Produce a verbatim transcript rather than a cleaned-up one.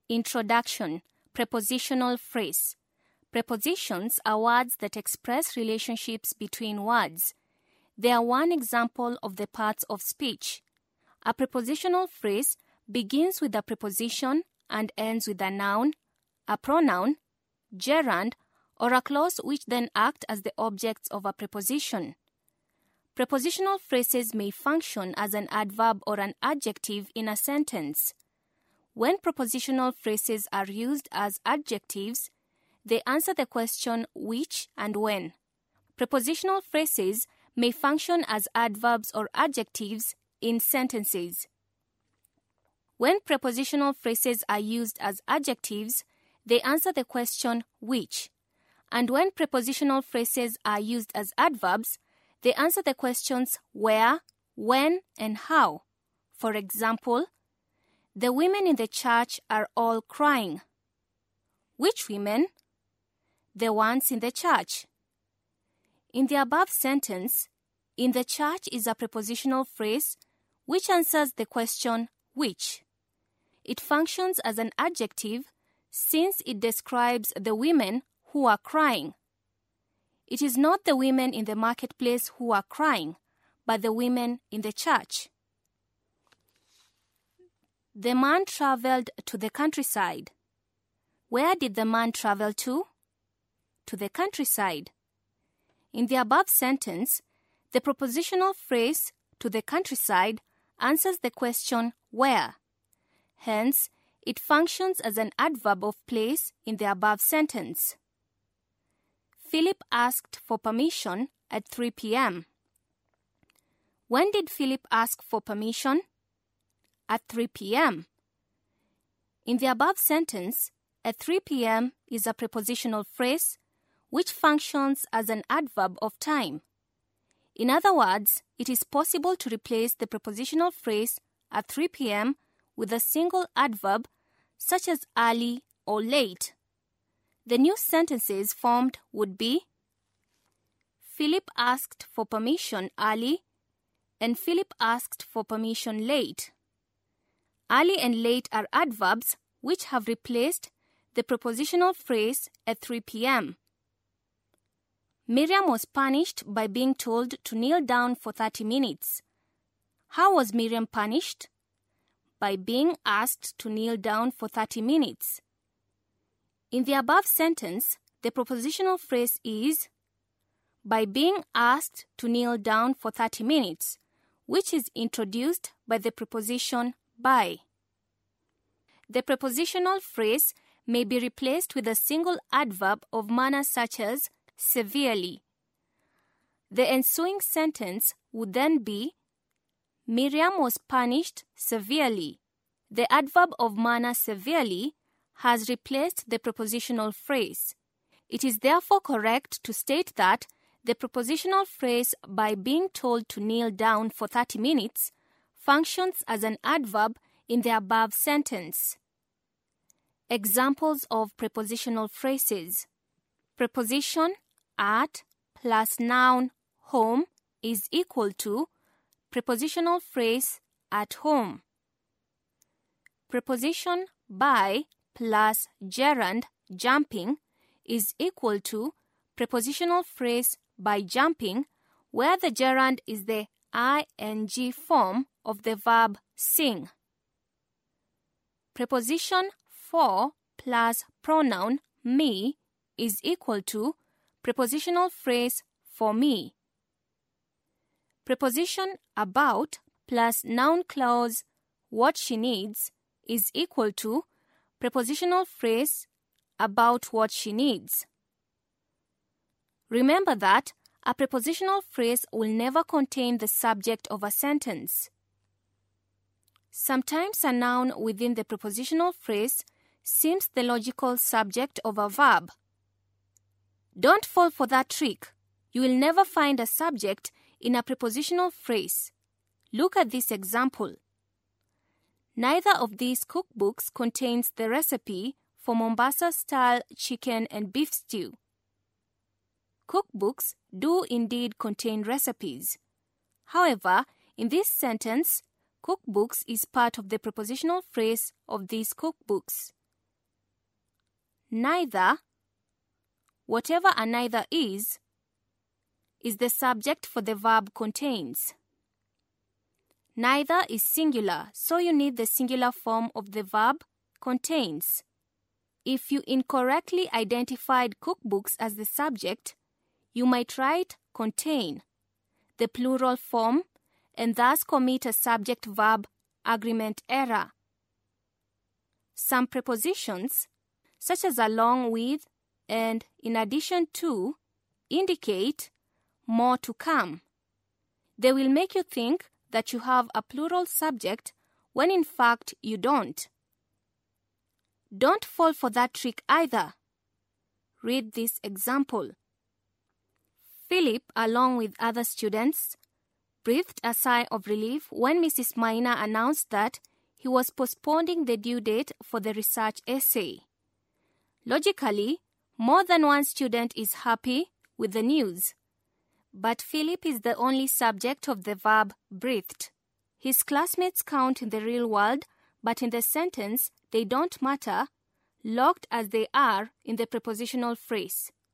Introduction. Prepositional phrase. Prepositions are words that express relationships between words. They are one example of the parts of speech. A prepositional phrase begins with a preposition and ends with a noun, a pronoun, gerund, or a clause which then act as the objects of a preposition. Prepositional phrases may function as an adverb or an adjective in a sentence. When prepositional phrases are used as adjectives, they answer the question which and when. Prepositional phrases may function as adverbs or adjectives in sentences. When prepositional phrases are used as adjectives, they answer the question which. And when prepositional phrases are used as adverbs, they answer the questions where, when, and how. For example, the women in the church are all crying. Which women? The ones in the church. In the above sentence, in the church is a prepositional phrase which answers the question which. It functions as an adjective since it describes the women who are crying. It is not the women in the marketplace who are crying, but the women in the church. The man traveled to the countryside. Where did the man travel to? To the countryside. In the above sentence, the prepositional phrase to the countryside answers the question where. Hence, it functions as an adverb of place in the above sentence. Philip asked for permission at three p.m. When did Philip ask for permission? At three p.m. In the above sentence, at three p.m. is a prepositional phrase which functions as an adverb of time. In other words, it is possible to replace the prepositional phrase at three p.m. with a single adverb such as early or late. The new sentences formed would be Philip asked for permission early and Philip asked for permission late. Early and late are adverbs which have replaced the prepositional phrase at three p.m. Miriam was punished by being told to kneel down for thirty minutes. How was Miriam punished? By being asked to kneel down for thirty minutes. In the above sentence, the prepositional phrase is by being asked to kneel down for thirty minutes, which is introduced by the preposition by. The prepositional phrase may be replaced with a single adverb of manner such as severely. The ensuing sentence would then be Miriam was punished severely. The adverb of manner severely has replaced the prepositional phrase. It is therefore correct to state that the prepositional phrase by being told to kneel down for thirty minutes functions as an adverb in the above sentence. Examples of prepositional phrases. Preposition at plus noun home is equal to prepositional phrase at home. Preposition by plus gerund jumping is equal to prepositional phrase by jumping, where the gerund is the ing form of the verb sing. Preposition for plus pronoun me is equal to prepositional phrase for me. Preposition about plus noun clause what she needs is equal to prepositional phrase about what she needs. Remember that a prepositional phrase will never contain the subject of a sentence. Sometimes a noun within the prepositional phrase seems the logical subject of a verb. Don't fall for that trick. You will never find a subject in a prepositional phrase. Look at this example. Neither of these cookbooks contains the recipe for Mombasa-style chicken and beef stew. Cookbooks do indeed contain recipes. However, in this sentence, cookbooks is part of the prepositional phrase of these cookbooks. Neither, whatever a neither is, is the subject for the verb contains. Neither is singular, so you need the singular form of the verb contains. If you incorrectly identified cookbooks as the subject, you might write contain, the plural form, and thus commit a subject-verb agreement error. Some prepositions, such as along with and in addition to, indicate more to come. They will make you think that you have a plural subject when in fact you don't. Don't fall for that trick either. Read this example. Philip, along with other students, breathed a sigh of relief when Missus Maina announced that he was postponing the due date for the research essay. Logically, more than one student is happy with the news. But Philip is the only subject of the verb breathed. His classmates count in the real world, but in the sentence they don't matter, locked as they are in the prepositional phrase.